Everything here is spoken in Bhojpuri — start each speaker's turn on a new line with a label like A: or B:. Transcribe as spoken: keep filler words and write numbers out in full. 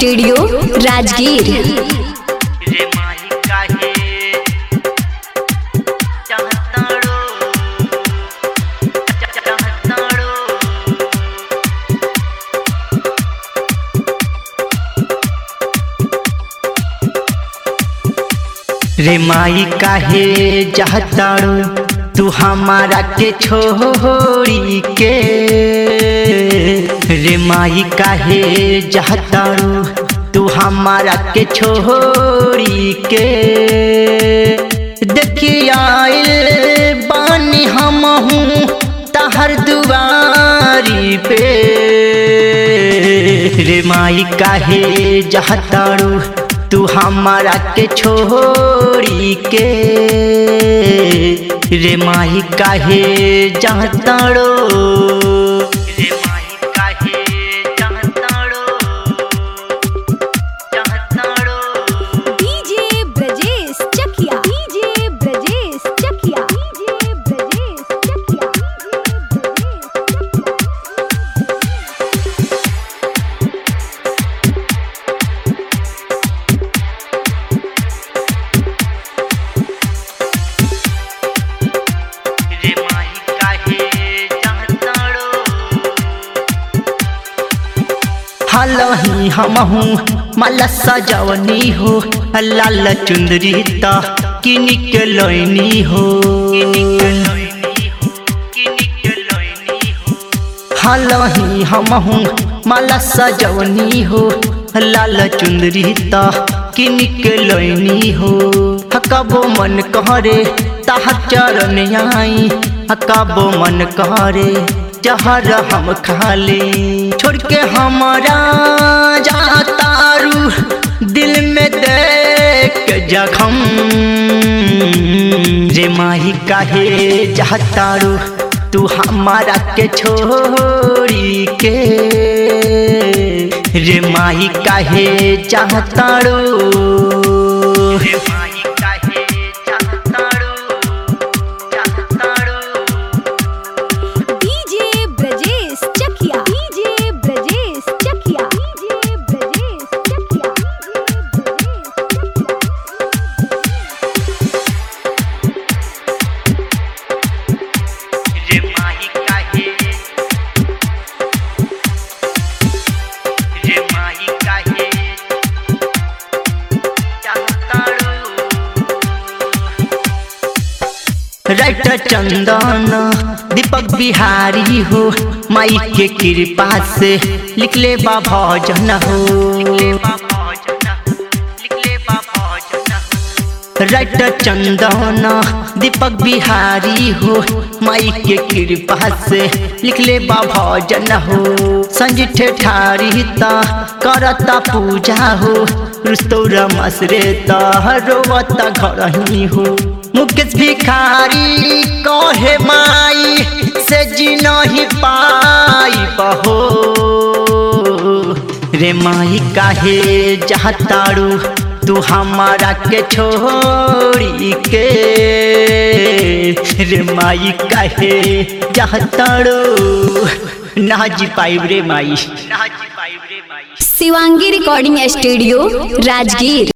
A: स्टूडियो राजगीर।
B: रे माही काहे चाहताड़ो चाहताड़ो रे माई काहे चाहताड़ो तू हमारा के छोड़ी के। रे माई काहे चाहताड़ो तू हमारा के छोड़ी के। देखिया बानी हम हूँ तहर दुआरी पे। रे माई काहे चाहताड़ो तू हमारा के छोड़ी के। रे माही काहे चाहताड़ो रे माही काहे चाहताड़ो चाहताड़ो
A: DJ Brajesh Chakiya DJ Brajesh Chakiya DJ Brajesh Chakiya
B: रे माही काहे चाहताड़ो। हालही हम हूँ माला सजवनी हो लाल चुंदरी ता कि निकलनी हो। हालही हम हूँ माला सजवनी हो लाल चुंदरी ता कि निकलनी हो। हकबो मन कहरे ताहा चरण आई हकबो मन कहरे जहर हम खाली। छोड़ के हमारा जातारू दिल में देख जखम। रे माही काहे जातारू तू हमारा के छोड़ी के। रे माही काहे चाहताड़ो रे माही काहे चाहताड़ो चाहताड़ो
A: DJ Brajesh Chakiya DJ Brajesh Chakiya DJ Brajesh Chakiya
B: रे माही काहे रे माही काहे चाहताड़ो। राइटर चंदन दीपक बिहारी हो माई के कृपा से लिखले बा भजन हो। राइटर चंदन दीपक बिहारी हो माई के कृपा से लिखले बा भजन हो। संजीव ठेठारी ता करता पूजा हो रुस्तौरा मसरे ता रोवता घर ही हो। मुकेश भिखारी कहे माई से जी नहीं पाई बहो। रे माई काहे चाहताड़ू तू हमारा के छोड़ी के। रे माई काहे चाहताड़ू ना जी पाइब रे माई ना जी पाइब रे माई।
A: Shivangi recording studio Rajgir.